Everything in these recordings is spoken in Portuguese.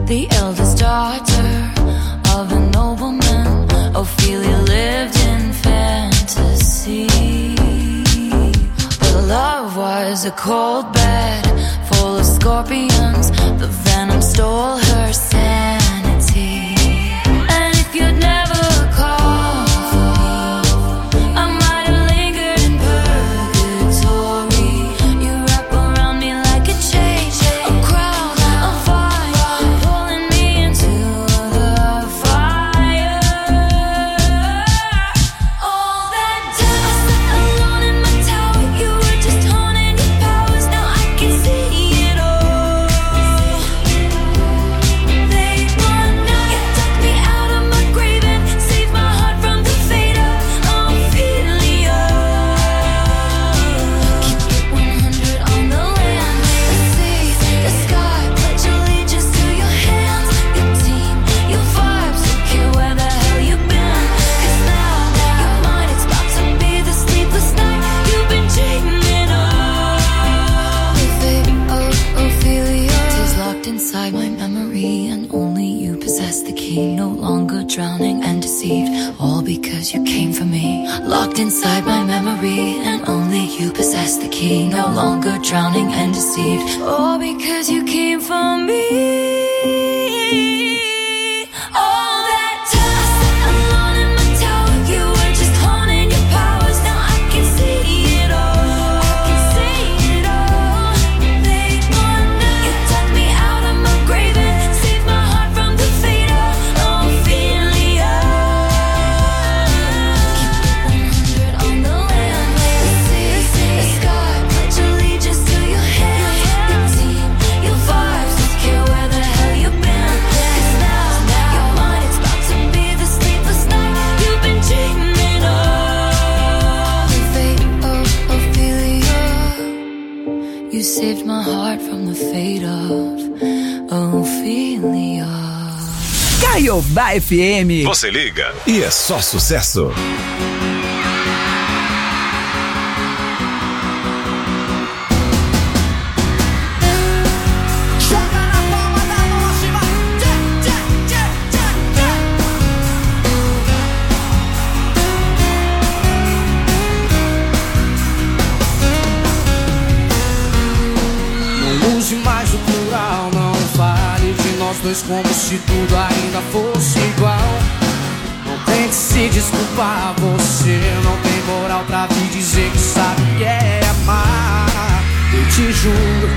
the eldest daughter of a nobleman. Ophelia lived in fantasy, but her love was a cold bed full of scorpions. The venom stole her sanity. And if you'd never called for me, I might have lingered in purgatory. You wrap around me like a chain, a crown, a fire, pulling me into the fire. All that time I sat alone in my tower, you were just honing your powers. Now I can see it all. They want now. You took me out of my grave and saved my heart from the fate of Ophelia. Keep it 100 on the land, the sea, the sky. Pledge allegiance to your hands, your team, your vibes. Don't care where the hell you've been, 'cause now you're mine. It's about to be the sleepless night you've been dreaming of. The fate of Ophelia is locked inside my memory, and only you possess the key. No longer drowning and deceived, all because you came for me. Locked inside my memory, and only you possess the key. No longer drowning and deceived, all because you came for me. All that time I sat alone in my tower, you were just honing your powers. Now I can see it all. I can see it all. They want now. You dug me out of my grave and saved my heart from the fate of Ophelia. Keep it 100 on the land, the sea, the sky. Pledge allegiance to your hands, your team, your vibes. Don't care where the hell you've been, 'cause now you're mine. It's about to be the sleepless night you've been dreaming of. The fate of Ophelia. You saved my heart from the fate of Ophelia. Caiobá FM. Você liga e é só sucesso. Joga na palma da mão acima. Tchê, tchê, tchê, tchê, tchê. Não use mais o plural, não fale de nós dois como se tudo ainda fosse igual. Não tente se desculpar, você não tem moral pra vir dizer que sabe o que é amar. Eu te juro,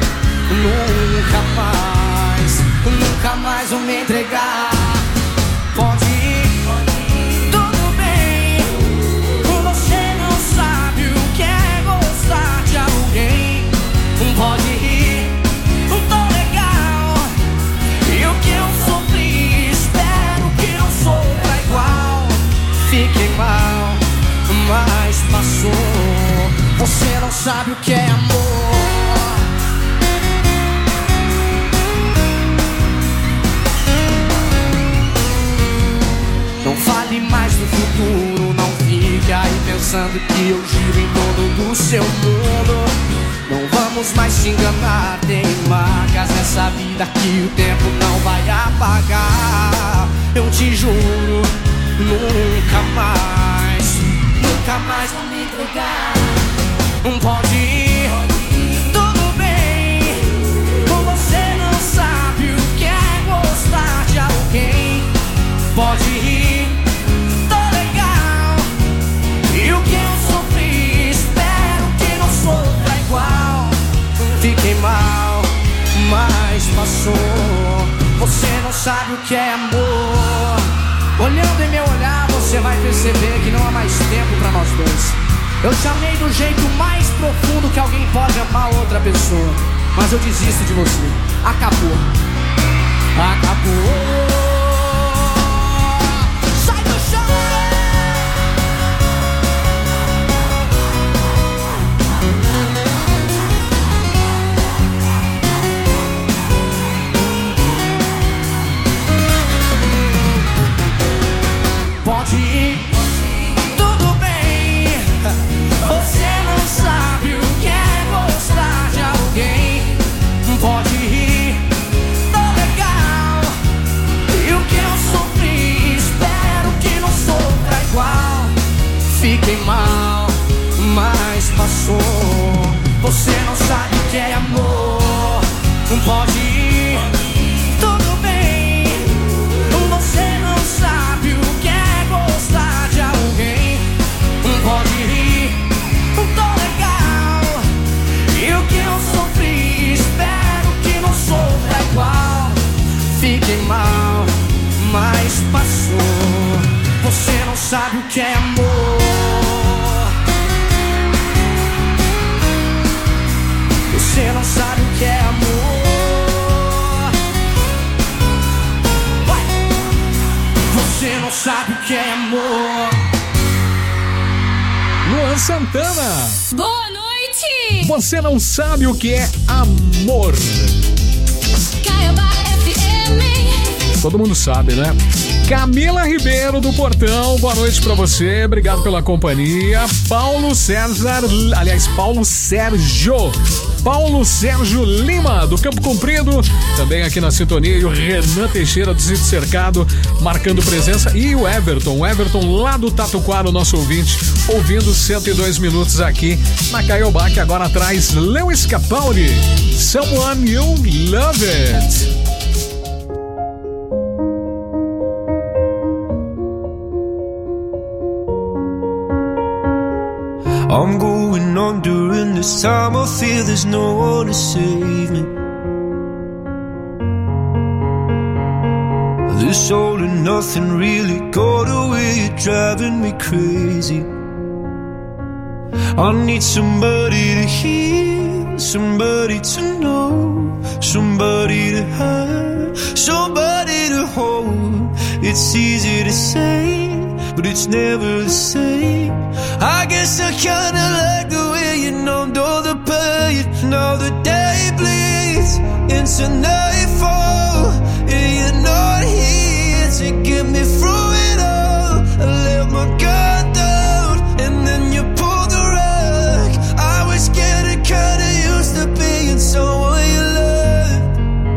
nunca mais vou me entregar. Pode ir, tudo bem. Você não sabe o que é gostar de alguém. Pode ir, tô legal. E o que eu sofri, espero que não sofra igual. Fiquei mal, mas passou. Você não sabe o que é amor. Não fale mais do futuro, não fique aí pensando que eu giro em torno do seu mundo. Não vamos mais se enganar, tem marcas nessa vida que o tempo não vai apagar. Eu te juro, nunca mais vou me entregar. Pode ir, tudo bem. Você não sabe o que é gostar de alguém. Pode ir, tô legal. E o que eu sofri, espero que não sofra igual. Fiquei mal, mas passou. Você não sabe o que é amor. Olhando em meu olhar, você vai perceber que não há mais tempo pra nós dois. Eu te amei do jeito mais profundo que alguém pode amar outra pessoa. Mas eu desisto de você. Acabou. Acabou. Sai do chão. Pode ir, tudo bem. Você não sabe o que é gostar de alguém. Pode ir, tô legal. Fiquei mal, mas passou. Você não sabe o que é amor. Não pode ir, tudo bem. Você não sabe o que é gostar de alguém. Não pode ir, tô legal. E o que eu sofri, espero que não sofra igual. Fiquei mal, mas passou. Você não sabe o que é amor. Você não sabe o que é amor. Vai. Você não sabe o que é amor. Luan Santana. Boa noite. Você não sabe o que é amor. Caiobá FM. Todo mundo sabe, né? Camila Ribeiro do Portão, boa noite pra você, obrigado pela companhia. Paulo Sérgio Lima do Campo Comprido, também aqui na sintonia, e o Renan Teixeira do Sítio Cercado marcando presença, e o Everton lá do Tatuquara, o nosso ouvinte, ouvindo 102 minutos aqui na Caiobá, que agora traz Lewis Capaldi, Someone You Love It. I'm going on during this time. I feel there's no one to save me. This all and nothing really got away. You're driving me crazy. I need somebody to hear, somebody to know, somebody to have, somebody to hold. It's easy to say, but it's never the same. I guess I kinda like the way you numbed all the pain. Now the day bleeds into nightfall, and you're not here to get me through it all. I let my guard down, and then you pulled the rug. I was getting kinda used to being someone you loved.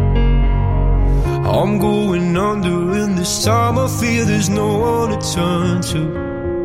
I'm going under, and this time I feel there's no one to turn to.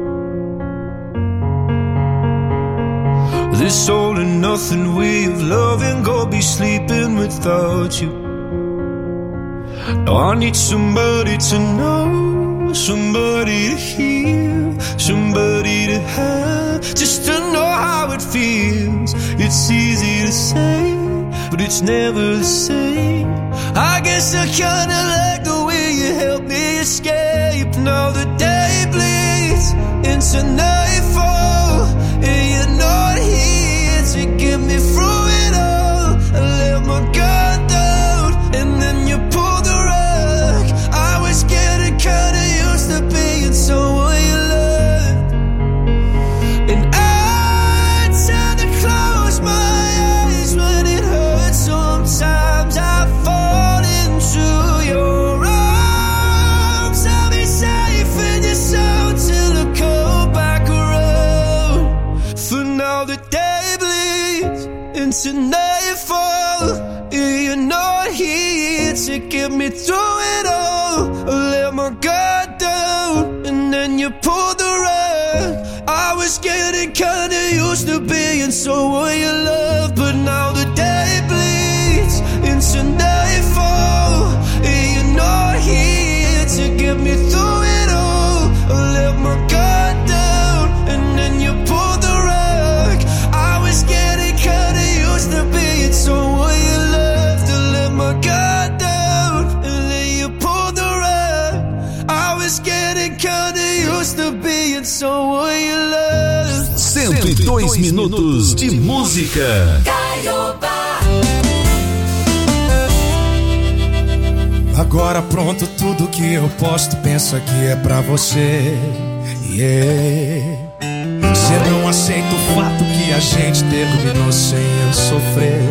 This all and nothing way of loving, go be sleeping without you. Now I need somebody to know, somebody to hear, somebody to have, just to know how it feels. It's easy to say, but it's never the same. I guess I kinda like the way you help me escape. Now the day bleeds into nightfall, and you're not here to get me through it all. I let my guard down, and then you pulled the rug. I was getting kinda used to being someone you loved. And I tend to close my eyes when it hurts. Sometimes I fall into your arms. I'll be safe in your soul till I come back around. For now the day bleeds into nightfall, and you're not here to get me through it all. I let my guard down, and then you pulled the rug. I was getting kinda used to being someone you love, but now the day bleeds into nightfall, and you're not here to get me through it all. I let my guard down, and then you pulled the rug. I was getting kinda used to being someone you loved. I let my guard down, and then you pulled the rug. I was getting kinda used to being someone you loved. 102 minutos de música. Agora pronto, tudo que eu posto, penso que é pra você. Você não aceita o fato que a gente terminou sem eu sofrer.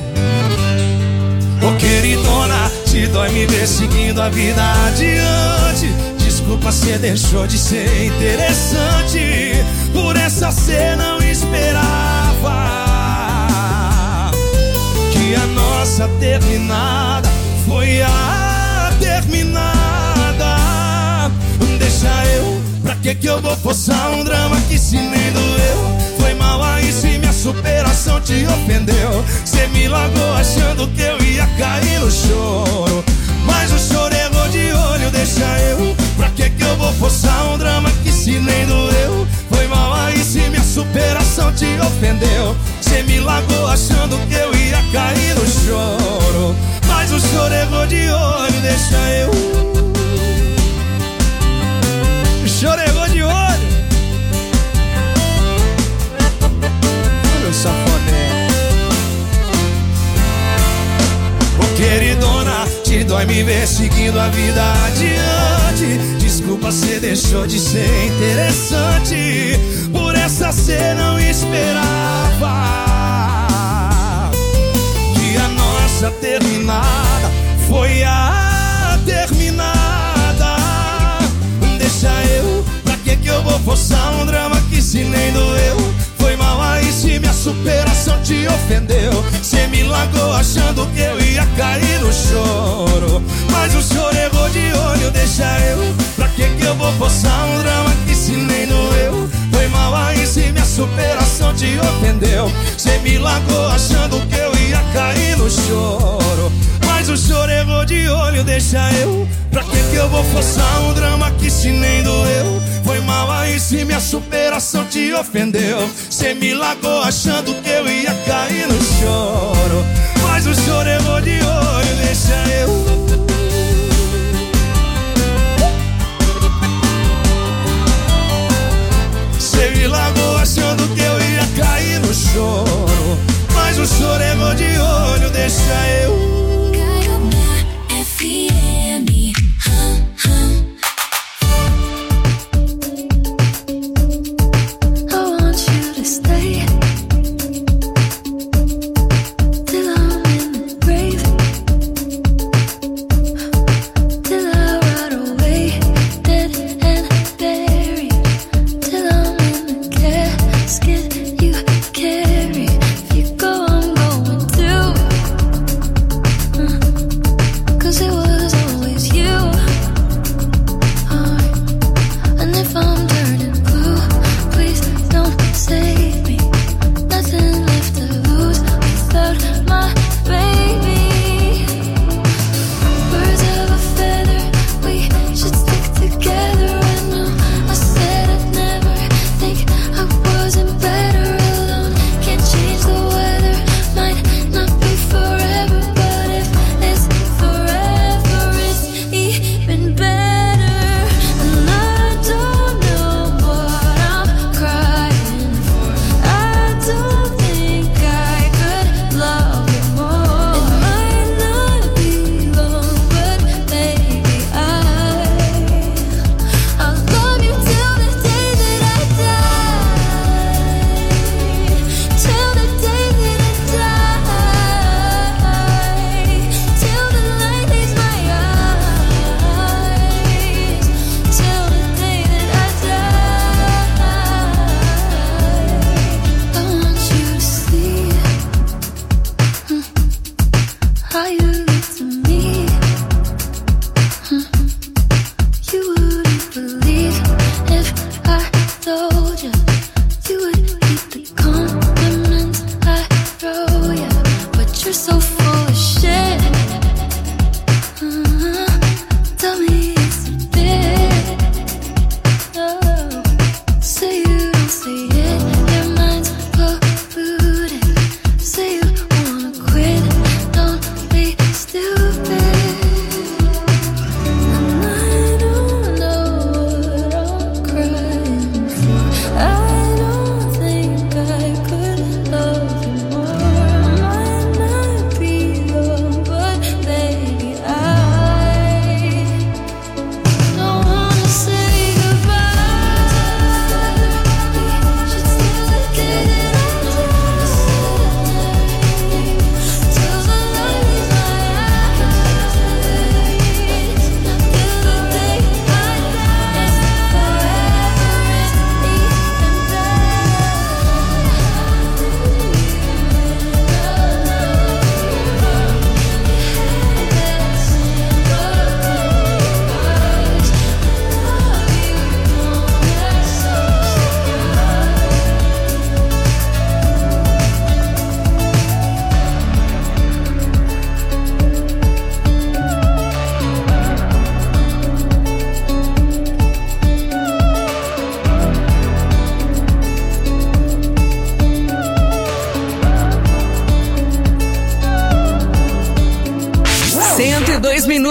Ô queridona, se dói me ver seguindo a vida adiante. Desculpa, cê deixou de ser interessante. Por essa cê não esperava que a nossa terminada foi a terminada. Deixa eu, pra que que eu vou forçar um drama que se nem doeu? Foi mal aí se minha superação te ofendeu. Cê me largou achando que eu ia cair no choro, mas o choro errou de olho, deixa eu. Pra que eu vou forçar um drama que se nem doeu? Foi mal aí se minha superação te ofendeu. Cê me largou achando que eu ia cair no choro, mas o choro errou de olho, deixa eu. O choro errou de olho. Olha o safoné. Ô queridona, te dói me ver seguindo a vida adiante. Desculpa, cê deixou de ser interessante. Por essa cê não esperava que a nossa terminada foi a terminada. Deixa eu, pra que eu vou forçar um drama que se nem doeu? Foi mal aí se minha superação te ofendeu. Cê me largou achando que eu ia cair no choro, mas o choro errou de olho, deixa eu. Pra que eu vou forçar um drama que se nem doeu? Foi mal aí se minha superação te ofendeu. Cê me largou achando que eu ia cair no choro, mas o choro errou de olho, deixa eu. Pra que eu vou forçar um drama que se nem doeu? Foi mal aí se minha superação te ofendeu. Cê me largou achando que eu ia cair no choro, mas o choro errou de olho, deixa eu. Cê me largou achando que eu ia cair no choro, mas o choro errou de olho, deixa eu.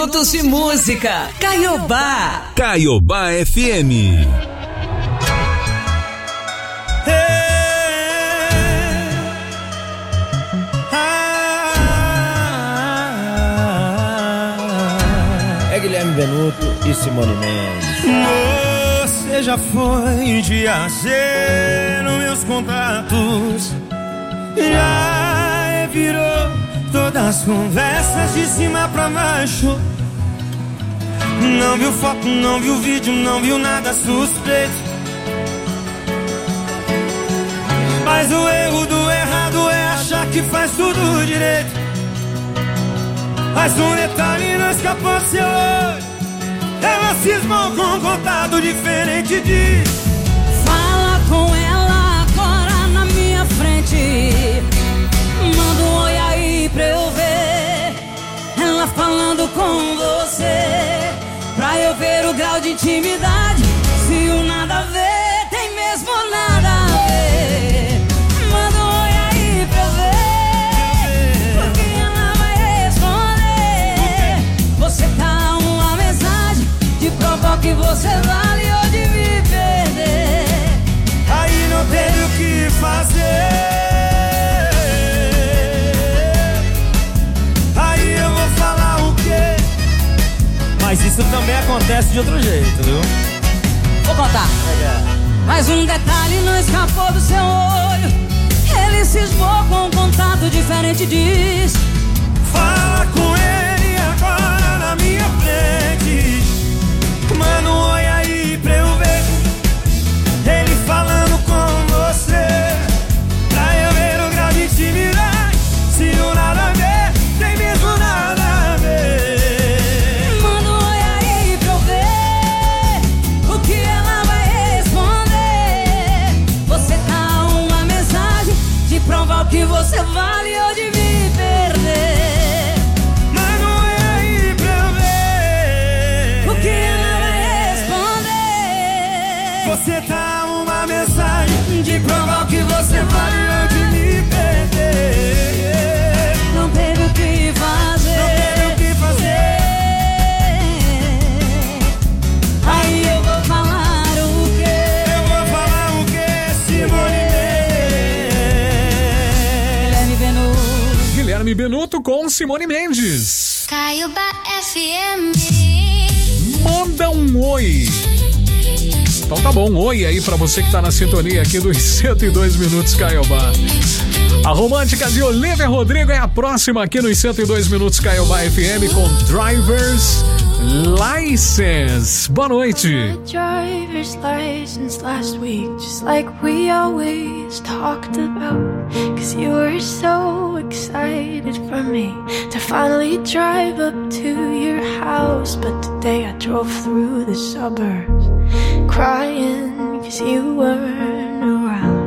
minutos de música. Caiobá. Caiobá FM. É Guilherme Benuto e Simone Mendes. Você já foi de AC nos meus contatos, já virou todas as conversas de cima pra baixo. Não viu foto, não viu vídeo, não viu nada suspeito. Mas o erro do errado é achar que faz tudo direito. Mas um detalhe não escapou do seu olho. Ela cismou com um contato diferente de... Fala com ela agora na minha frente. Manda um oi aí pra eu ver ela falando com você, pra eu ver o grau de intimidade. Se o nada a ver tem mesmo nada a ver. Manda um oi aí pra eu ver, porque ela vai responder. Você tá uma mensagem de provar que você vale ou de me perder. Aí não teve o que fazer. Mas isso também acontece de outro jeito, viu? Vou contar. Mas um detalhe não escapou do seu olho. Ele cismou com um contato diferente, diz. Fala com ele agora na minha frente. Manda um oi aí pra eu ver ele falando com você, pra eu ver o grau de intimidade. Se o nada a ver tem mesmo nada a ver. Provar que você vale ou de me perder. Mas não é aí pra eu ver o que ela vai responder. Você tá uma mensagem de provar que você vale ou de me perder. Não teve o que fazer. Não teve o que fazer. Aí eu vou falar o quê? Eu vou falar o quê, Simone? Guilherme Benuto com Simone Mendes. Caiobá FM. Manda um oi. Então tá bom, um oi aí pra você que tá na sintonia aqui dos 102 Minutos Caiobá. A romântica de Olivia Rodrigo é a próxima aqui nos 102 Minutos Caiobá FM com Driver's License. Boa noite. Driver's license last week, just like we always talked about. Cause you were so excited for me to finally drive up to your house. But today I drove through the suburbs crying cause you weren't around.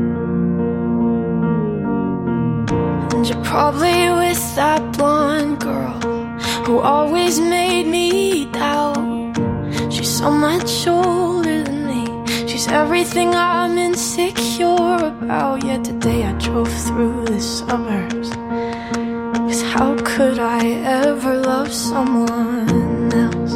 And you're probably with that blonde girl who always made me doubt. She's so much older than me. She's everything I'm insecure about. Yet today I drove through the suburbs. Cause how could I ever love someone else?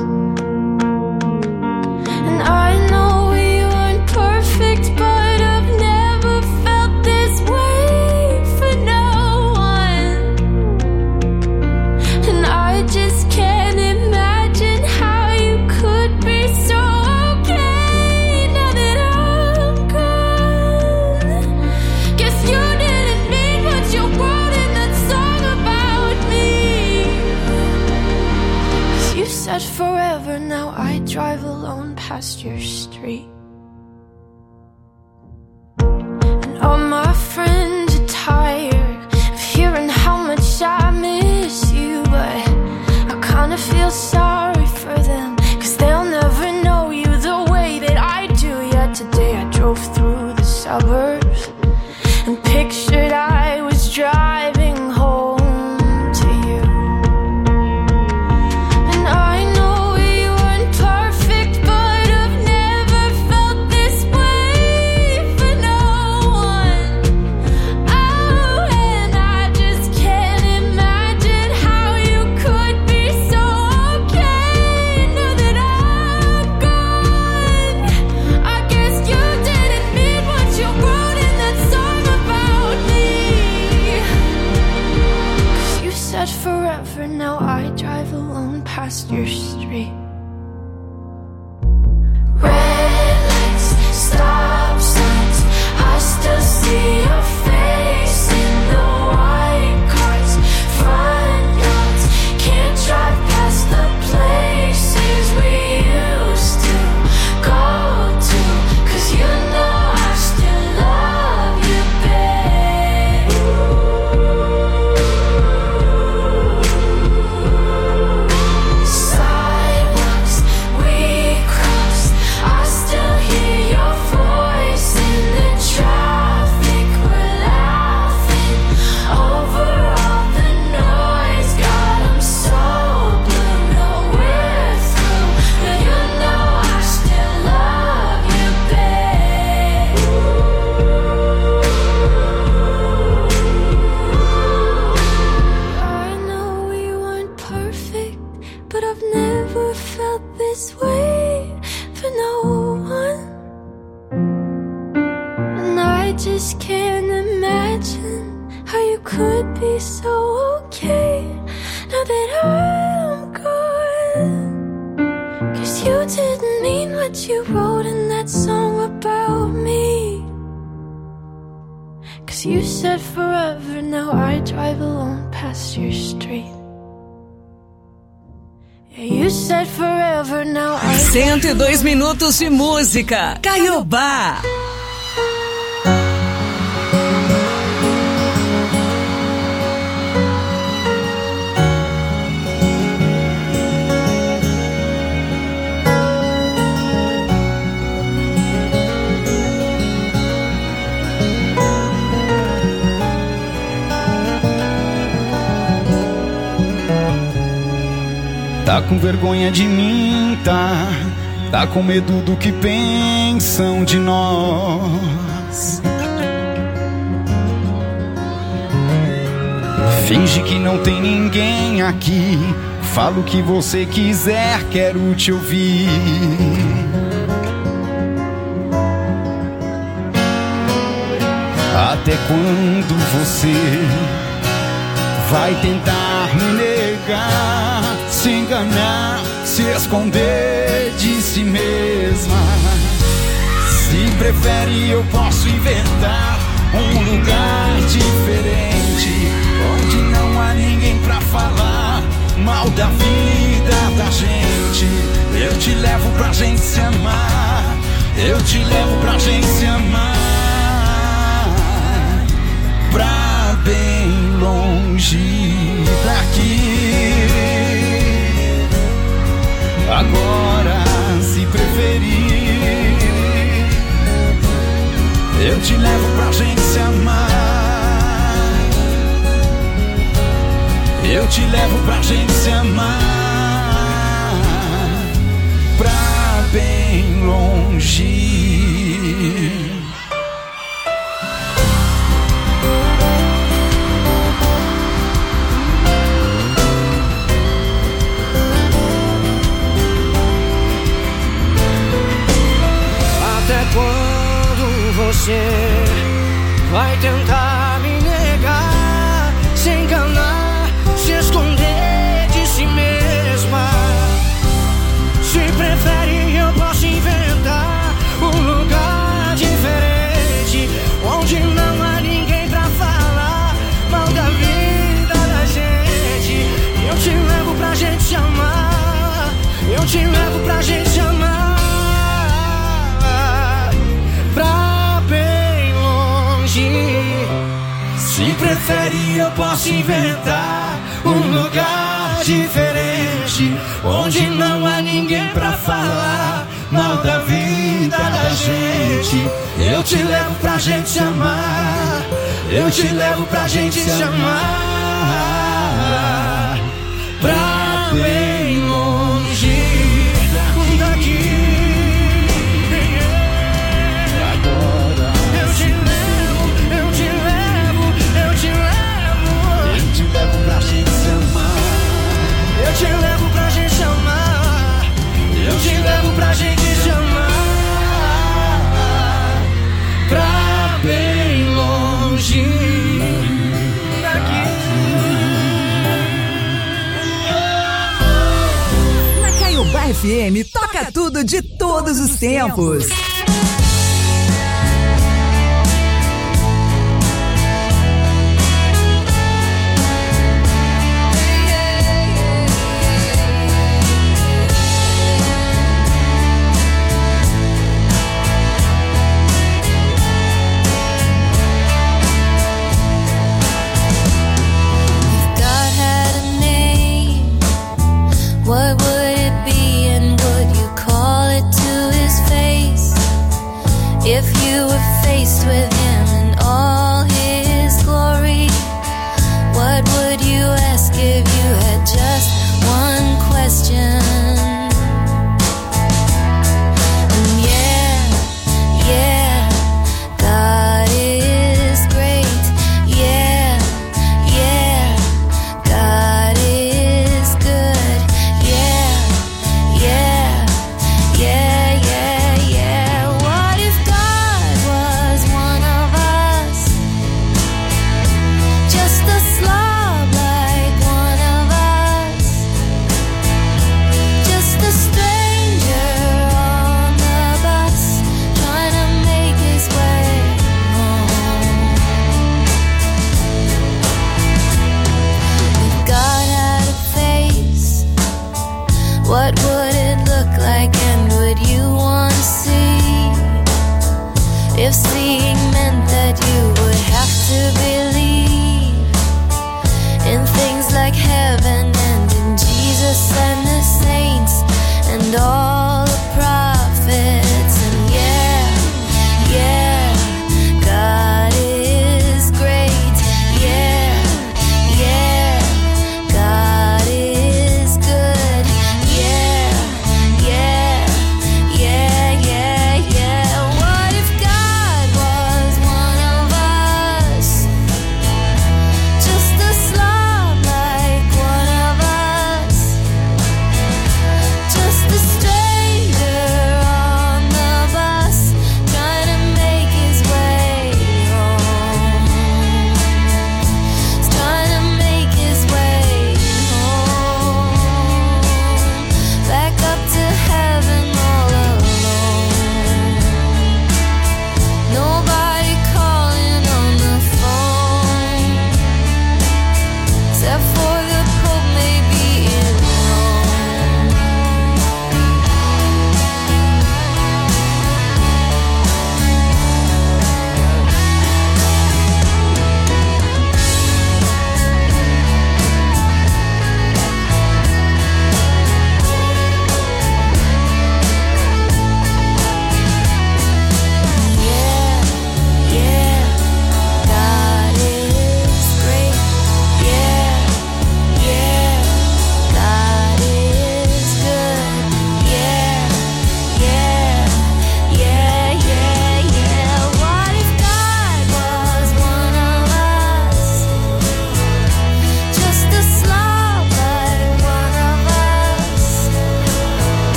And I know we weren't perfect, but I've never felt this way for no one. And I just can't imagine how you could be so okay now that I'm gone. Guess you didn't mean what you wrote in that song about me. 'Cause you said forever, now I drive alone past your street. And all my friends are tired of hearing how much I miss you, but I kinda feel sorry for them, 'cause they'll never know you the way that I do. Yet today I drove through the suburbs and pictured I was driving home to you. And I know we weren't perfect, but I've never just can't imagine how you could be so okay now that I'm gone. 'Cause you didn't mean what you wrote in that song about me. 'Cause you said forever, now I drive alone past your street. You said forever, now I... 102 minutos de música. Caiobá. Tá com vergonha de mim, tá com medo do que pensam de nós. Finge que não tem ninguém aqui, fala o que você quiser, quero te ouvir. Até quando você vai tentar me negar, se enganar, se esconder de si mesma? Se prefere, eu posso inventar um lugar diferente, onde não há ninguém pra falar mal da vida da gente. Eu te levo pra gente se amar, eu te levo pra gente se amar, pra bem longe daqui. Agora, se preferir, eu te levo pra gente se amar, eu te levo pra gente se amar, pra bem longe. Você vai tentar me negar, se enganar, se esconder de si mesma. Se prefere, eu posso inventar um lugar diferente, onde não há ninguém pra falar mal da vida da gente. Eu te levo pra gente se amar, eu te levo pra gente se amar, se prefere, eu posso inventar um lugar diferente, onde não há ninguém pra falar mal da vida da gente. Eu te levo pra gente se amar, eu te levo pra gente se amar, pra bem longe daqui. Eu te levo pra gente se amar, eu te levo pra gente se amar, pra bem longe daqui. Na Caiobá FM toca tudo de todos os tempos. What would it be and would you call it to his face? If you were faced with him in all his glory, what would you ask if you had just one question? And yeah, God is great. Yeah, God is good. Yeah. What if God was one of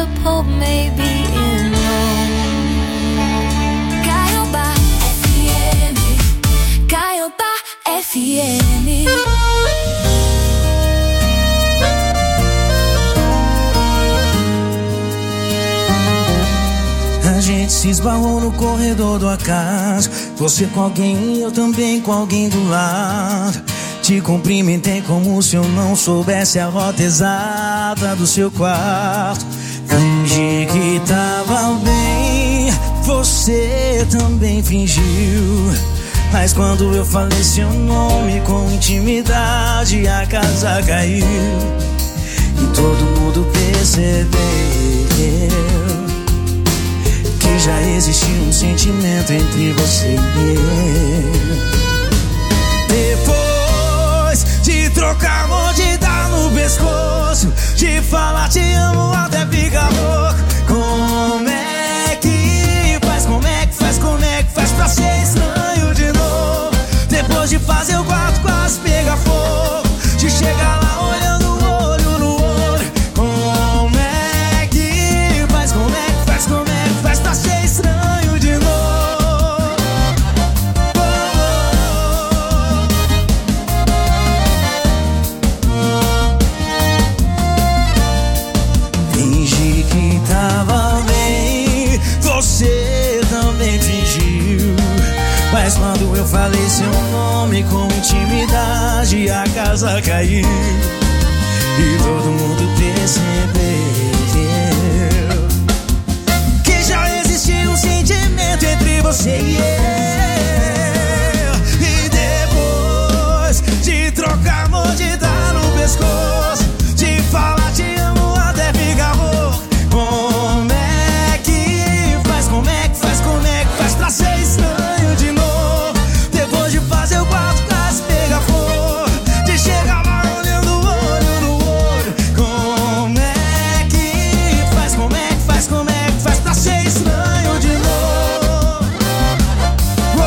the Pope may be in Rome. Caiobá FM, Caiobá FM. A gente se esbarrou no corredor do acaso. Você com alguém e eu também com alguém do lado. Te cumprimentei como se eu não soubesse a rota exata do seu quarto. Fingi que tava bem, você também fingiu. Mas quando eu falei seu nome com intimidade, a casa caiu. E todo mundo percebeu que já existia um sentimento entre você e eu. Depois de trocar amor, de dar no pescoço, de falar te amo até ficar louco. Como é que faz, como é que faz, como é que faz pra ser estranho de novo? Depois de fazer o quarto quase pegar fogo, de chegar lá olhando olho no olho. Como é que faz, como é que faz, como é que faz pra ser estranho de novo? Fingi que tava bem, você também fingiu. Mas quando eu falei seu nome com intimidade, a casa caiu. E todo mundo percebeu que já existia um sentimento entre você e eu. E depois de trocar amor, de dar no pescoço, de falar te amo até ficar rouco. Como é que faz, como é que faz, como é que faz pra ser estranho de novo? Depois de fazer o quarto quase pegar fogo, de chegar lá olhando olho no olho. Como é que faz, como é que faz, como é que faz pra ser estranho de novo? Oh,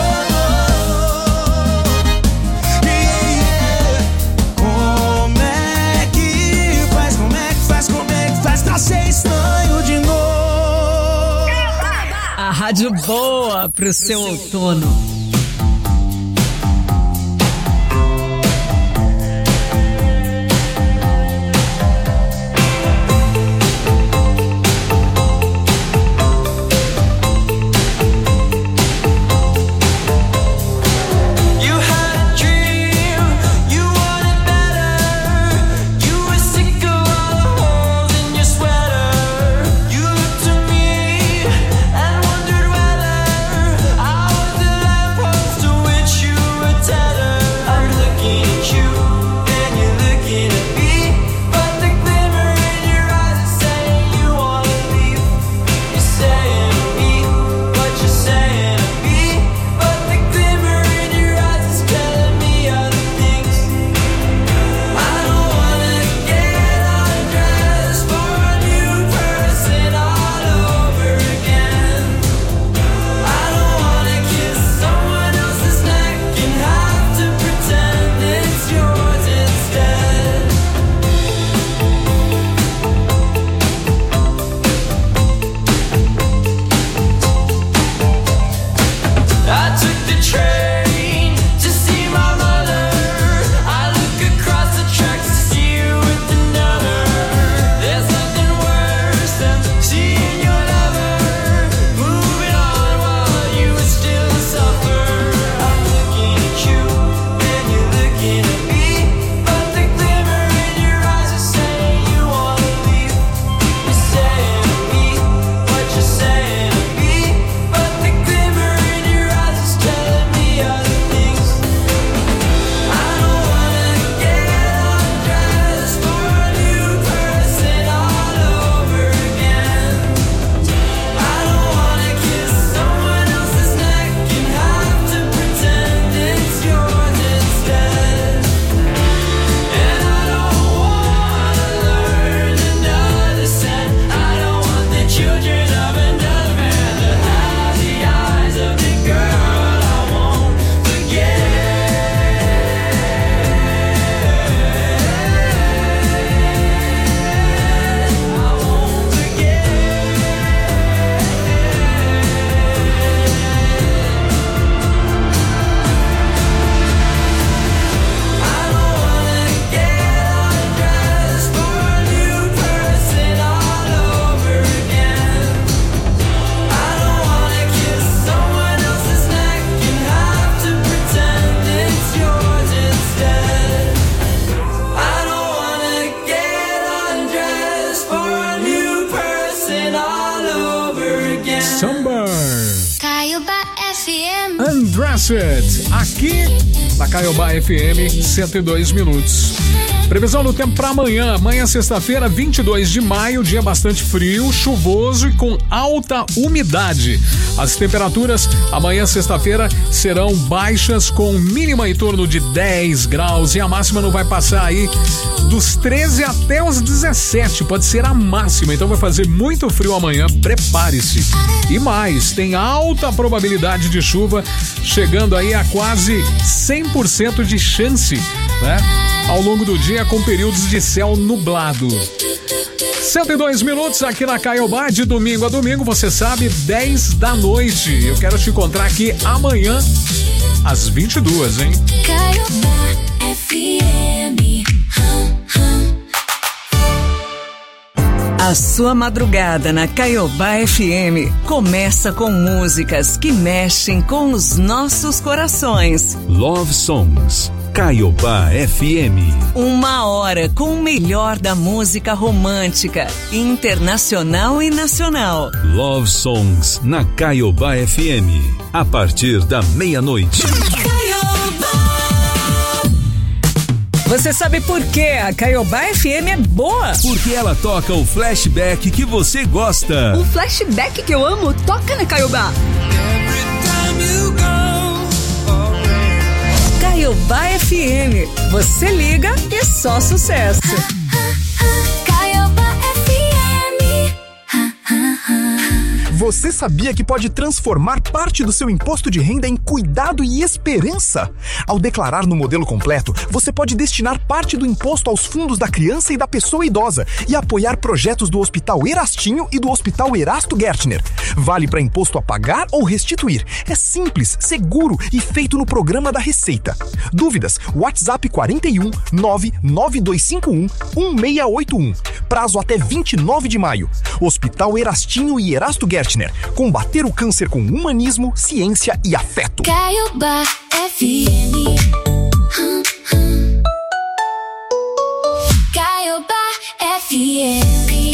yeah. Como é que faz, como é que faz, como é que faz pra ser estranho de novo? A rádio boa pro seu outono. You had a dream, you wanted better. You were sick of all the holes in your sweater. You looked at me and wondered whether I was the lamp Fix-It, aqui na Caiobá FM, 102 minutos. Previsão do tempo para amanhã. Amanhã, sexta-feira, 22 de maio, dia bastante frio, chuvoso e com alta umidade. As temperaturas amanhã, sexta-feira, serão baixas, com mínima em torno de 10 graus e a máxima não vai passar aí dos 13 até os 17. Pode ser a máxima, então vai fazer muito frio amanhã. Prepare-se. E mais, tem alta probabilidade de chuva, chegando aí a quase 100% de chance, né? Ao longo do dia, com períodos de céu nublado. 102 minutos aqui na Caiobá, de domingo a domingo, você sabe, 10 da noite. Eu quero te encontrar aqui amanhã, às 22, hein? Caiobá FM. A sua madrugada na Caiobá FM começa com músicas que mexem com os nossos corações. Love Songs, Caiobá FM. 1 hora com o melhor da música romântica, internacional e nacional. Love Songs na Caiobá FM, a partir da meia-noite. Você sabe por que a Caiobá FM é boa? Porque ela toca o flashback que você gosta. O flashback que eu amo toca na Caiobá. Caiobá FM. Você liga e só sucesso. Caiobá FM. Você sabia que pode transformar parte do seu imposto de renda em cuidado e esperança? Ao declarar no modelo completo, você pode destinar parte do imposto aos fundos da criança e da pessoa idosa e apoiar projetos do Hospital Erastinho e do Hospital Erasto Gertner. Vale para imposto a pagar ou restituir. É simples, seguro e feito no programa da Receita. Dúvidas? WhatsApp 41 99251 1681. Prazo até 29 de maio. Hospital Erastinho e Erasto Gertner. Combater o câncer com humanismo, ciência e afeto. Caiobá FM. Caiobá FM.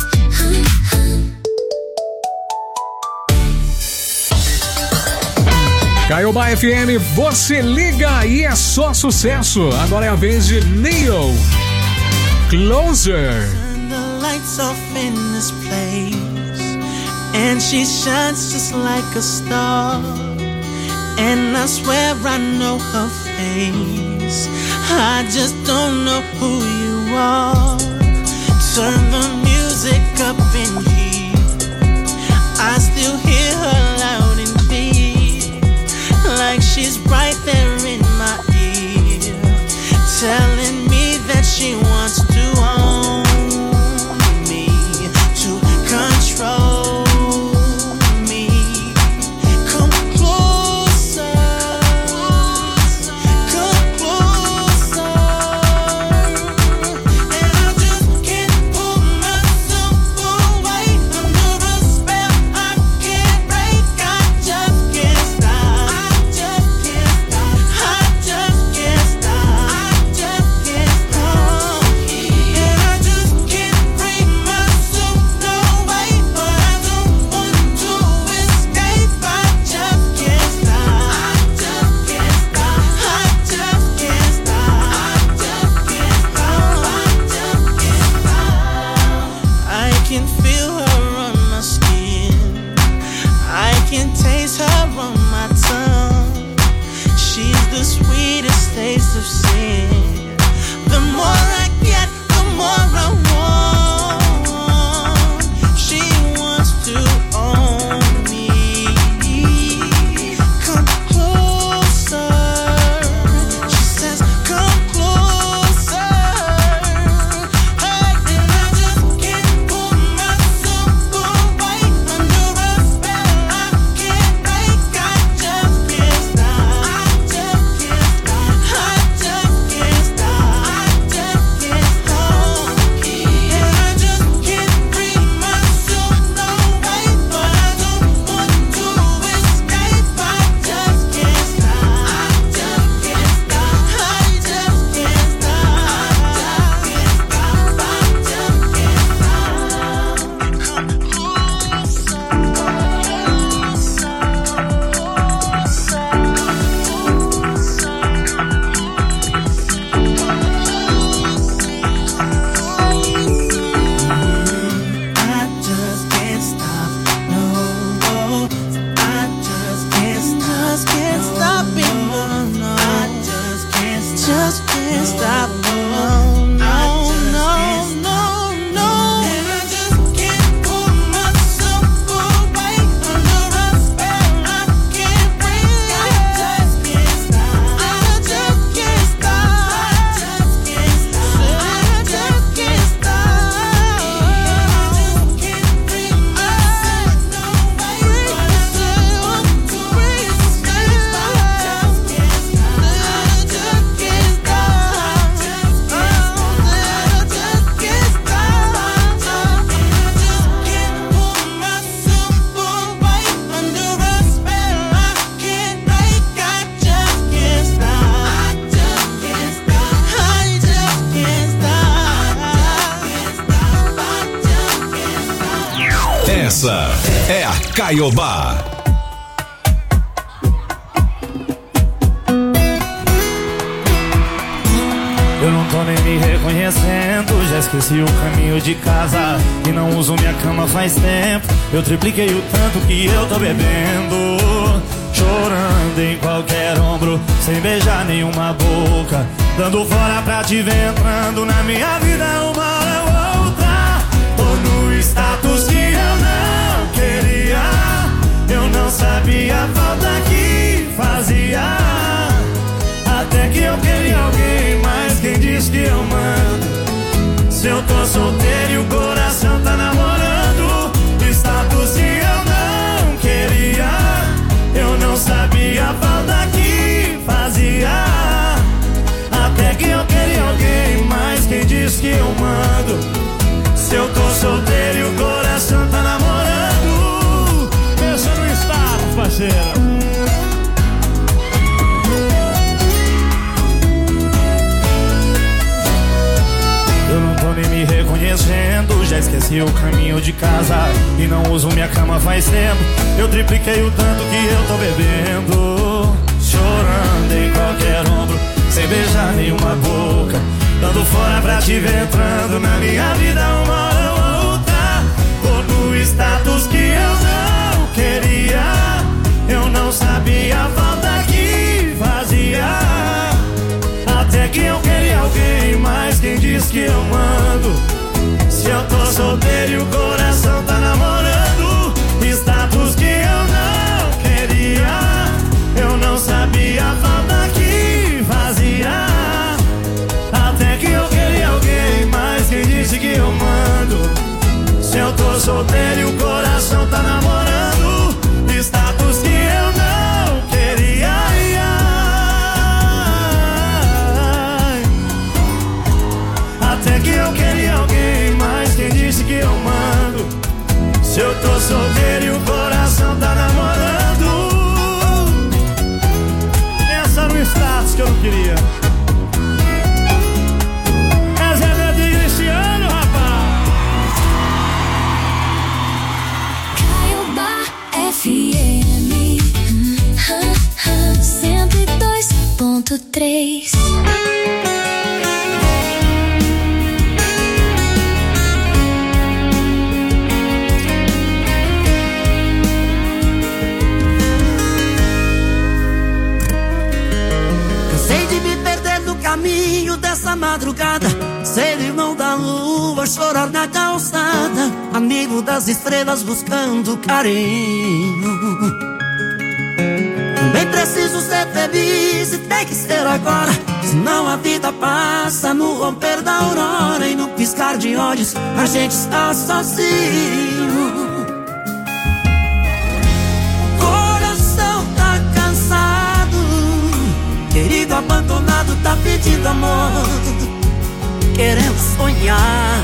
Caiobá FM, você liga e é só sucesso. Agora é a vez de Neo. Closer. Turn the lights off in this place, and she shines just like a star. And I swear I know her face, I just don't know who you are. Turn the music up in here, I still hear her loud and clear, like she's right there in my ear, telling me that she wants to own me, to control me. Come closer, come closer, and I just can't pull myself away under a spell I can't break. I just can't stop, I just can't stop, I just can't stop, I just can't stop, and I just can't free myself, no way, but I don't want to escape. I just can't stop, I just can't stop, I just can't stop, I just can't stop, I just can't stop. I can feel her on my skin, I can taste her on my tongue. She's the sweetest taste of sin. The more I get, the more I want. She wants to own me. Come closer, she says, come closer. Hey, and I just can't pull myself away under a spell I can't break. I just can't stop, I just can't stop, I just can't stop, I just just can't stop. No, no, no, no, no. And I just can't pull myself away under a spell I can't break. I just can't stop. I just can't stop. I just can't stop. I just can't stop. I just can't bring myself away. Bring myself to bring myself. I just can't stop. I just can't stop. I just can't stop. I just can't pull myself away under a spell I can't break. I just can't stop. I just can't stop. I just can't stop. Essa é a Caiobá. Eu não tô nem me reconhecendo, já esqueci o caminho de casa e não uso minha cama faz tempo. Eu tripliquei o tanto que eu tô bebendo, chorando em qualquer ombro, sem beijar nenhuma boca, dando fora pra te ver entrando na minha vida uma hora ou outra. Tô no status que eu não queria, eu não sabia a falta que fazia. Até que eu queria alguém, mas quem diz que eu mando? Se eu tô solteiro e o coração tá namorando, status que eu não queria, eu não sabia a falta que fazia. Até que eu queria alguém, mas quem diz que eu mando? Se eu tô solteiro e o coração tá namorando. Pensa no status, parceiro. Eu não tô nem me reconhecendo, já esqueci o caminho de casa e não uso minha cama faz tempo. Eu tripliquei o tanto que eu tô bebendo, chorando em qualquer ombro, sem beijar nenhuma boca, dando fora pra te ver entrando na minha vida uma hora ou outra. Tô no status que eu não queria, eu não sabia a falta que fazia. Até que eu queria alguém, mas quem diz que eu mando? Se eu tô solteiro e o coração tá namorando, status que eu não queria, eu não sabia a falta que fazia. Até que eu queria alguém, mas quem disse que eu mando? Se eu tô solteiro e o coração tá namorando, status que eu não queria. Até que eu queria alguém, mas quem disse que eu mando? Se eu tô solteiro e o coração tá namorando. Pensa no status que eu não queria. É Zé Neto e Cristiano, rapaz. Caiobá FM 102.3. Caminho dessa madrugada, ser irmão da lua, chorar na calçada, amigo das estrelas buscando carinho. Também preciso ser feliz e tem que ser agora, senão a vida passa no romper da aurora e no piscar de olhos a gente está sozinho. Coração tá cansado, querido abandonado tá pedindo amor, querendo sonhar.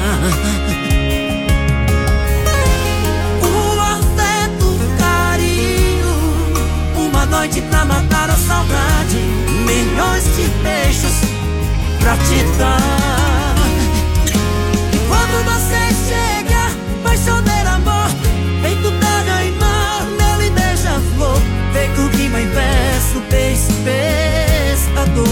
O afeto, o carinho, uma noite pra matar a saudade, milhões de beijos pra te dar. E quando você chega, paixoneiro amor, feito terra e mar, mel e beija-flor, feito rima e verso, beijo, pescador.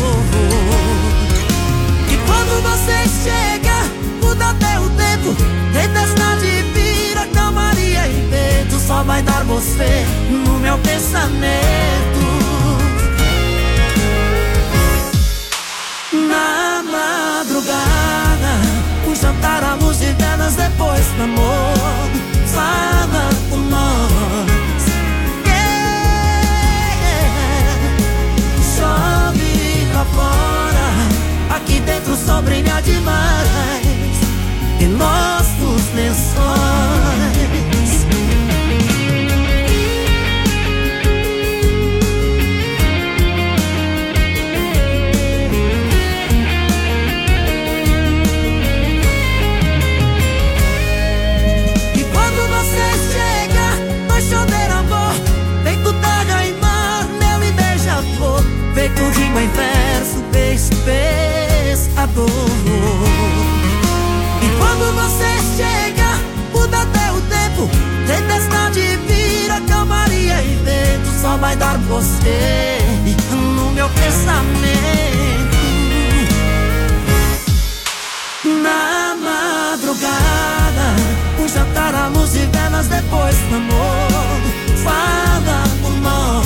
E quando você chega, muda até o tempo, tempestade vira calmaria e vento, só vai dar você no meu pensamento. madrugada, o jantar à luz de velas depois do amor. Fala por nós, chove lá fora, aqui dentro só brilha demais em nossos lençóis. Feito rima em verso, pensador. E quando você chega, muda até o tempo. Tempestade vira calmaria e vento. Só vai dar você no meu pensamento. Na madrugada, o jantar à luz de velas depois do amor. Fala por nós.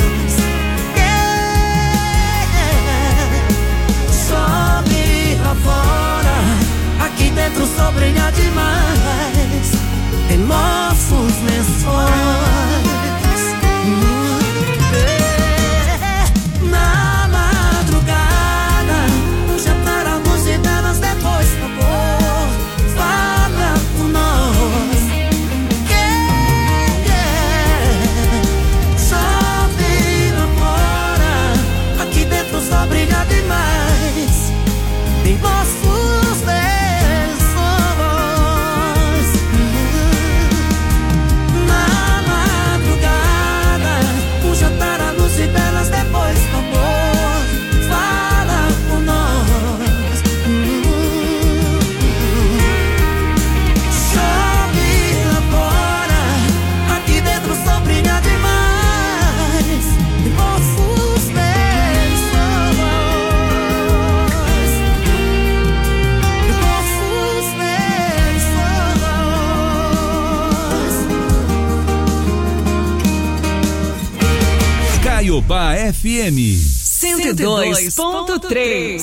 Lá fora, aqui dentro só brilha demais em nossos lençóis. Na madrugada, o jantar à luz de velas depois do amor. Fala por nós. Chove lá fora, aqui dentro só brilha demais em nossos lençóis. Na madrugada, o jantar à luz de velas depois do amor. Fala por nós. Chove lá fora, aqui dentro só brilha demais em nossos lençóis. Caiobá FM 102.3.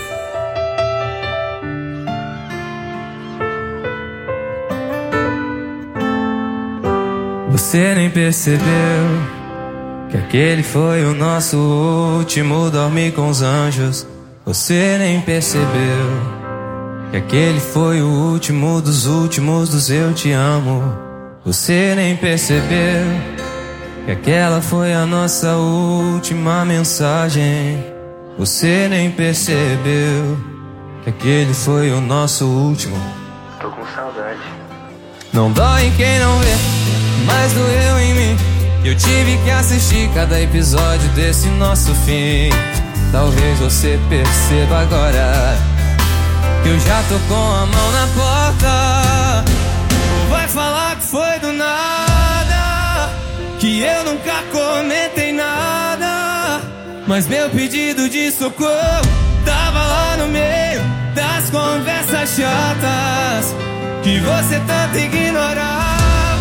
Você nem percebeu que aquele foi o nosso último dormir com os anjos. Você nem percebeu que aquele foi o último dos eu te amo. Você nem percebeu que aquela foi a nossa última mensagem. Você nem percebeu que aquele foi o nosso último. Tô com saudade. Não dói em quem não vê, mas doeu em mim. Eu tive que assistir cada episódio desse nosso fim. Talvez você perceba agora que eu já tô com a mão na porta. Ou vai falar que foi do nada, que eu nunca comentei nada, mas meu pedido de socorro tava lá no meio das conversas chatas que você tanto ignorava.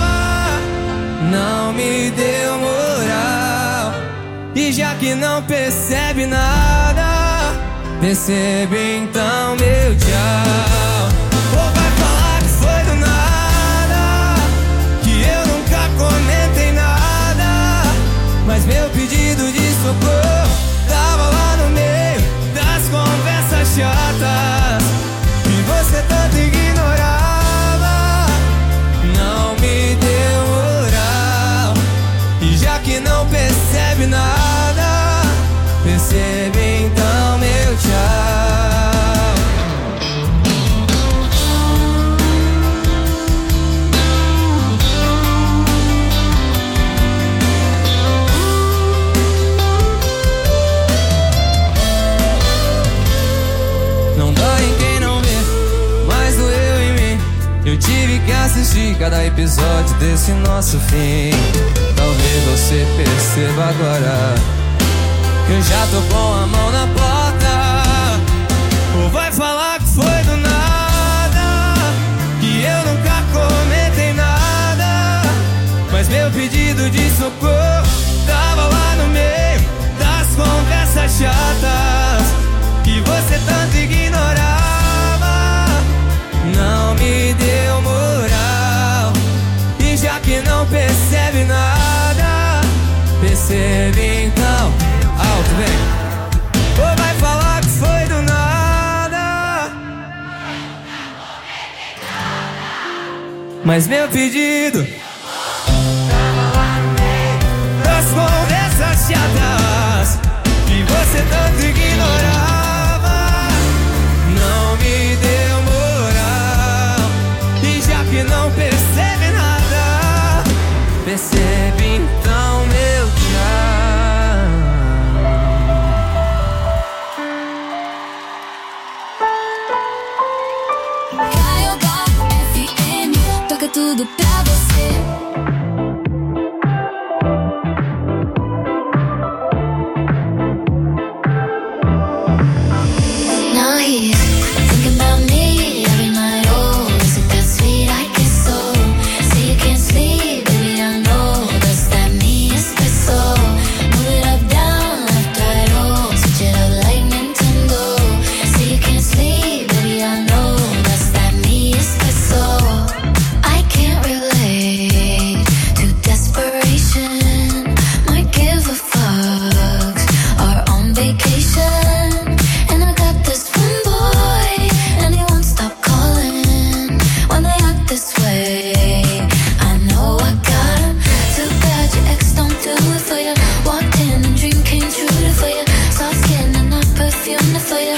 Não me deu moral, e já que não percebe nada, percebe então meu tchau. Ou vai falar que foi do nada, que eu nunca comentei nada, mas meu pedido de socorro tava lá no meio das conversas chatas que você tanto ignorava. Não me deu moral, e já que não percebe nada, percebe então meu tchau. Não dói em quem não vê, mas doeu em mim. Eu tive que assistir cada episódio desse nosso fim. Talvez você perceba agora que eu já tô com a mão na porta. Ou vai falar que foi do nada, que eu nunca comentei nada, mas meu pedido de socorro tava lá no meio das conversas chatas que você tanto ignorava. Mas meu pedido das conversas chatas que você tanto ignorava, não me deu moral. e já que não percebe nada, Percebe então meu tchau. Caiobá FM, toca tudo pra você. Now he's thinking about me every night. Oh, is it that sweet? I guess so. Say you can't sleep, baby, I know. Does that mean it's special? Move it up, down, left, right, oh. Switch it up like Nintendo. Say you can't sleep, baby, I know. Does that mean it's special? I can't relate to desperation. Might give a fuck. Are on vacation. And I got this one boy, and he won't stop calling when they act this way. I know I got him. Too bad your ex don't do it for you. Walked in and dream came true for you. Soft skin and not perfume for you.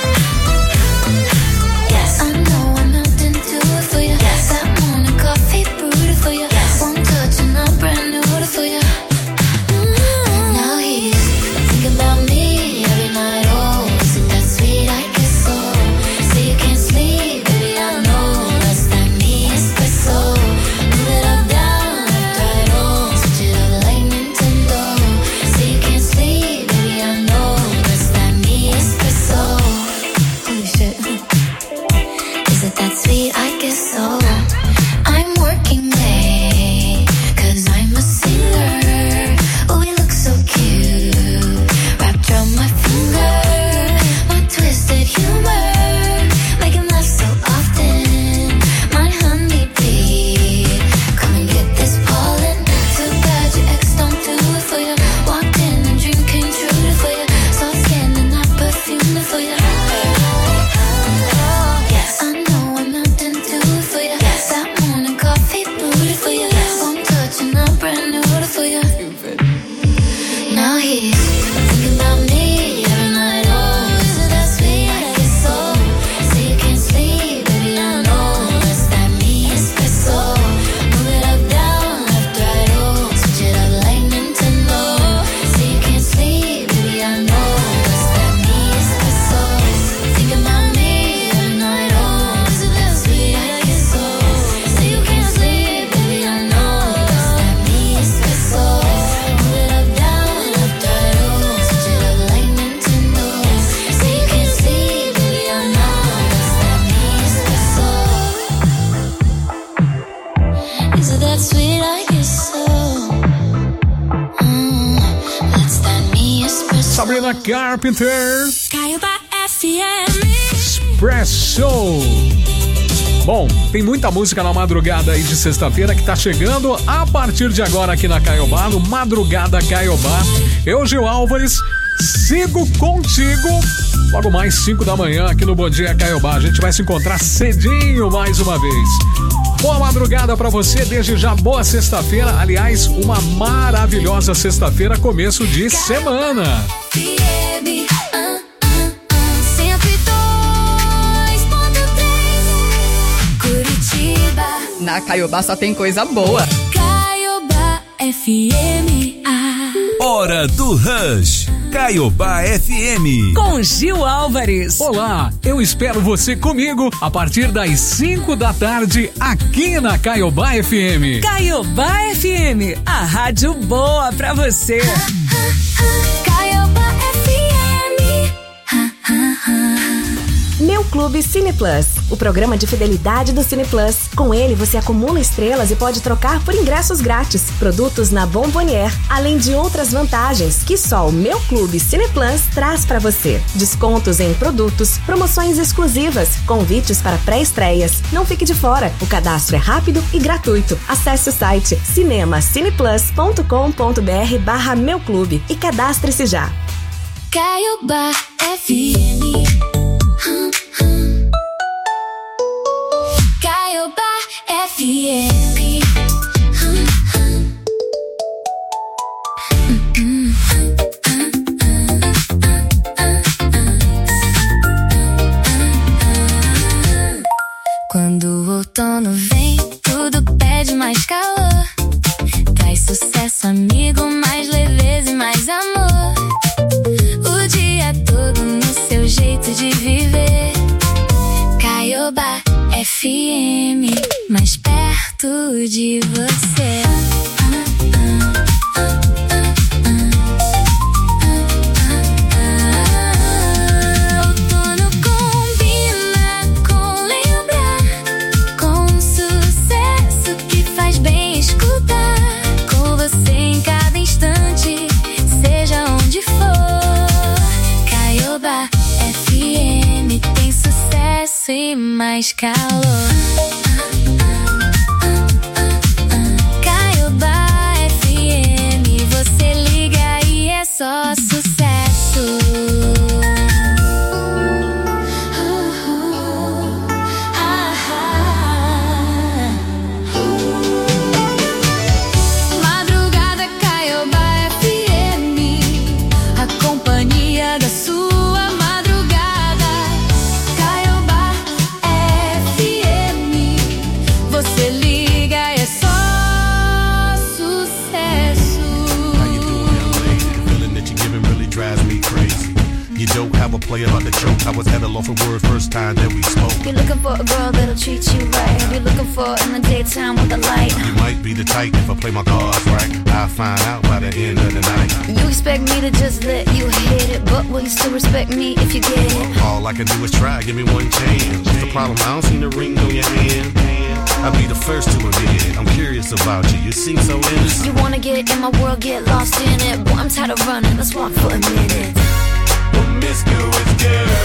Yes, I know I'm melting to it for you. Yes, that morning coffee brewed for you. Yes, one touch and I'm brand new for you. Now he's thinking about me every night. Oh, is it that sweet? I guess so. Say you can't sleep, baby, I know. Does that mean it's special? Move it up, down, left, right, oh. Switch it up like Nintendo. Say you can't sleep, baby, I know. Does that mean it's special? Holy shit. Is it that sweet? I guess so. I'm working late, 'cause I'm a singer. Oh, we look so cute, wrapped around my finger. My twisted humor, make him laugh so often. My honeybee, come and get this pollen. Too bad your ex don't do it for you. Walked in and dream came true for you. Soft skin and not perfume for you. Yes, I know I'm melting to it for you. Yes, that morning coffee brewed for you. Yes, one touch and I'm brand new for you. Now he's thinking about me every night. Oh, is it that sweet? I guess so. Say you can't sleep, baby, I know. Does that mean it's special? Move it up, down, left, right, oh. Switch it up like Nintendo. Say you can't sleep, baby, I know. Does that mean it's special? Thinking about me every night. Oh, is it that sweet? I guess so. Say you can't sleep, baby, I know. Does that mean it's special? Move it up, down, left, right, oh. Switch it up like Nintendo. Say you can't sleep, baby, I know. Does that mean it's special? Is it that sweet? I guess so. Does that mean it's special? Sabrina Carpenter, Caiobá FM. Espresso. Bom, tem muita música na madrugada aí de sexta-feira que tá chegando a partir de agora aqui na Caiobá, no Madrugada Caiobá. Eu, Gil Álvares, sigo contigo. Logo mais 5 da manhã aqui no Bom Dia Caiobá. A gente vai se encontrar cedinho mais uma vez. Boa madrugada pra você, desde já boa sexta-feira. Aliás, uma maravilhosa sexta-feira, começo de semana. FM, 102.3 Curitiba. Na Caiobá só tem coisa boa. Caiobá FM. Hora do Rush. Caiobá FM. Com Gil Álvares. Olá, eu espero você comigo a partir das 5 da tarde aqui na Caiobá FM. Caiobá FM, a rádio boa pra você. Caiobá FM. Meu Clube Cine Plus, o programa de fidelidade do Cine Plus. Com ele você acumula estrelas e pode trocar por ingressos grátis, produtos na Bombonier, além de outras vantagens que só o Meu Clube Cine Plus traz pra você. Descontos em produtos, promoções exclusivas, convites para pré-estreias. Não fique de fora, o cadastro é rápido e gratuito. Acesse o site cinemacineplus.com.br/Meu Clube e cadastre-se já. Caiobá FM. Caiobá FM. Outono vem, tudo pede mais calor. Traz sucesso, amigo, mais leveza e mais amor. O dia todo no seu jeito de viver. Caiobá FM, mais perto de você. Outono combina com lembrar, com sucesso que faz bem escutar. Com você em cada instante, seja onde for. Caiobá FM tem sucesso e mais calor. Caiobá FM, você liga e é só sucesso. Madrugada Caiobá FM, a companhia da sua madrugada. Caiobá FM, você liga, é só sucesso. How you doing, LA? The feeling that you're giving really drives me crazy. You don't have a play about the choke. I was at a loss for words first time that we spoke. You're looking for a girl that'll treat you right. You're looking for in the daytime with the light. You might be the type if I play my cards right. I'll find out by the end of the night. You expect me to just let you hit it, but will you still respect me if you get it? All I can do is try, give me one chance. What's the problem? I don't see the ring on your hand. I'll be the first to admit it. I'm curious about you. You seem so innocent. You wanna get in my world, get lost in it. Boy, I'm tired of running, let's walk for a minute. Promiscuous girl.